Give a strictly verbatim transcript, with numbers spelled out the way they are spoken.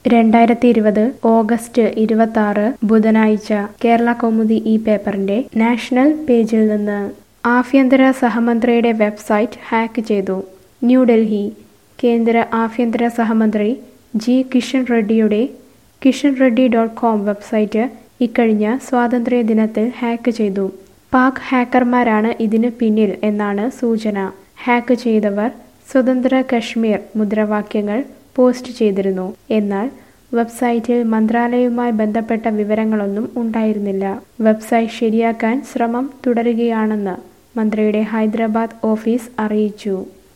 രണ്ടായിരത്തി ഇരുപത് ഓഗസ്റ്റ് ഇരുപത്തി ബുധനാഴ്ച കേരള കൗമുദി ഈ പേപ്പറിന്റെ നാഷണൽ പേജിൽ നിന്ന് ആഭ്യന്തര സഹമന്ത്രിയുടെ വെബ്സൈറ്റ് ഹാക്ക് ചെയ്തു. ന്യൂഡൽഹി കേന്ദ്ര ആഭ്യന്തര സഹമന്ത്രി ജി കിഷൻ റെഡ്ഡിയുടെ Kishan Reddy dot com website ഇക്കഴിഞ്ഞ സ്വാതന്ത്ര്യ ദിനത്തിൽ ഹാക്ക് ചെയ്തു. പാക് ഹാക്കർമാരാണ് ഇതിന് പിന്നിൽ എന്നാണ് സൂചന. ഹാക്ക് ചെയ്തവർ സ്വതന്ത്ര കശ്മീർ മുദ്രാവാക്യങ്ങൾ പോസ്റ്റ് ചെയ്തിരുന്നു. എന്നാൽ വെബ്സൈറ്റിൽ മന്ത്രാലയവുമായി ബന്ധപ്പെട്ട വിവരങ്ങളൊന്നും ഉണ്ടായിരുന്നില്ല. വെബ്സൈറ്റ് ശരിയാക്കാൻ ശ്രമം തുടരുകയാണെന്ന് മന്ത്രിയുടെ ഹൈദരാബാദ് ഓഫീസ് അറിയിച്ചു.